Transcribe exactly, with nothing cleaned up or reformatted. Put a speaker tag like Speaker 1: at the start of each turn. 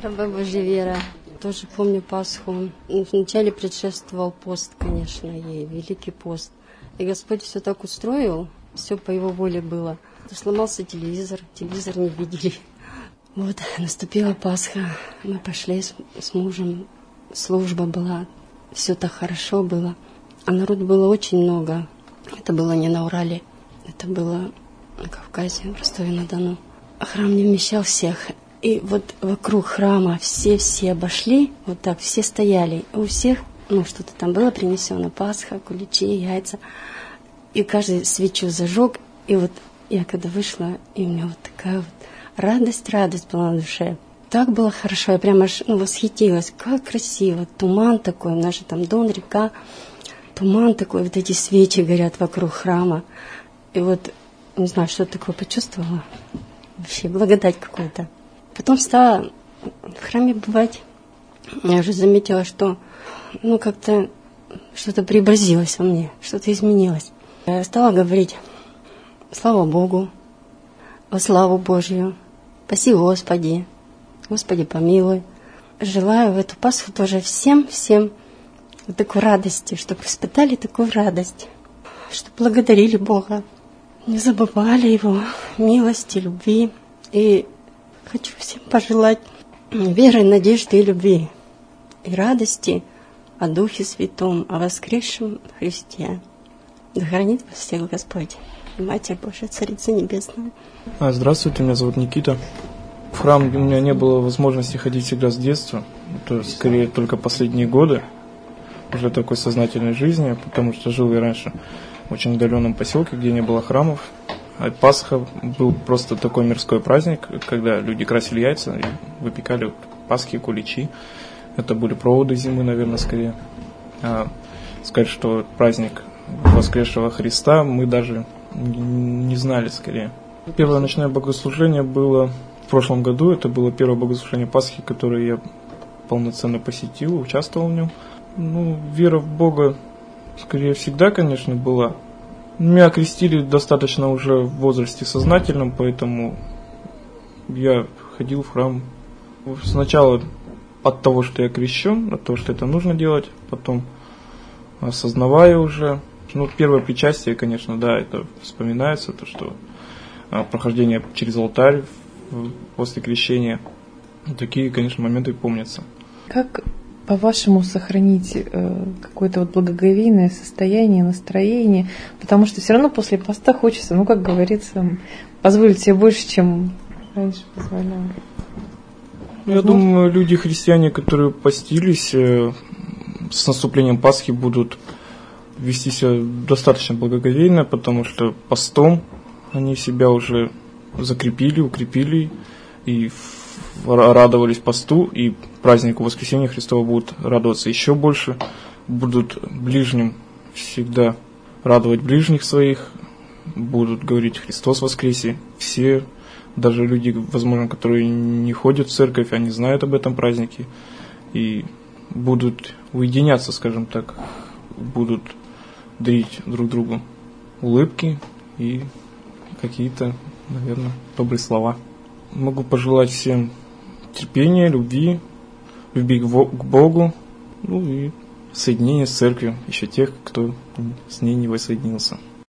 Speaker 1: Раба Божья Вера. Тоже помню Пасху. Вначале предшествовал пост, конечно, ей, Великий пост. И Господь все так устроил, все по Его воле было. Сломался телевизор, телевизор не видели. Вот, наступила Пасха. Мы пошли с, с мужем, служба была, все так хорошо было. А народ было очень много. Это было не на Урале, это было на Кавказе, в Ростове-на-Дону. Храм не вмещал всех. И вот вокруг храма все-все обошли, вот так, все стояли. У всех, ну, что-то там было принесено, Пасха, куличи, яйца. И каждый свечу зажег. И вот я когда вышла, и у меня вот такая вот радость, радость была на душе. Так было хорошо, я прямо аж, ну, восхитилась. Как красиво, туман такой, у нас же там Дон, река. Туман такой, вот эти свечи горят вокруг храма. И вот, не знаю, что такое почувствовала. Вообще благодать какую-то. Потом стала в храме бывать. Я уже заметила, что ну как-то что-то преобразилось во мне, что-то изменилось. Я стала говорить: слава Богу, во славу Божью, спаси Господи, Господи помилуй. Желаю в эту Пасху тоже всем-всем вот такой радости, чтобы испытали такую радость, чтобы благодарили Бога, не забывали Его милости, любви. И хочу всем пожелать веры, надежды и любви, и радости о Духе Святом, о воскресшем Христе. Да хранит вас всех Господь, и Матерь Божия, Царица Небесная.
Speaker 2: А, здравствуйте, меня зовут Никита. В храм у меня не было возможности ходить всегда с детства, это скорее только последние годы уже такой сознательной жизни, потому что жил я раньше в очень отдаленном поселке, где не было храмов. А Пасха был просто такой мирской праздник, когда люди красили яйца и выпекали пасхи, куличи. Это были проводы зимы, наверное, скорее. А сказать, что праздник воскресшего Христа, мы даже не знали скорее. Первое ночное богослужение было в прошлом году. Это было первое богослужение Пасхи, которое я полноценно посетил, участвовал в нем. Ну, вера в Бога скорее всегда, конечно, была. Меня окрестили достаточно уже в возрасте сознательном, поэтому я ходил в храм сначала от того, что я крещен, от того, что это нужно делать, потом осознавая уже. Ну, первое причастие, конечно, да, это вспоминается, то, что прохождение через алтарь после крещения, такие, конечно, моменты помнятся.
Speaker 3: Как, по-вашему, сохранить э, какое-то вот благоговейное состояние, настроение? Потому что все равно после поста хочется, ну, как говорится, позволить себе больше, чем раньше позволял.
Speaker 2: Я Возможно? думаю, люди, христиане, которые постились, э, с наступлением Пасхи будут вести себя достаточно благоговейно, потому что постом они себя уже закрепили, укрепили и радовались посту, и празднику Воскресения Христова будут радоваться еще больше, будут ближним всегда радовать ближних своих, будут говорить «Христос воскресе». Все, даже люди, возможно, которые не ходят в церковь, они знают об этом празднике и будут уединяться, скажем так, будут дарить друг другу улыбки и какие-то, наверное, добрые слова. Могу пожелать всем терпения, любви, любви к Богу, ну и соединения с церковью, еще тех, кто с ней не воссоединился.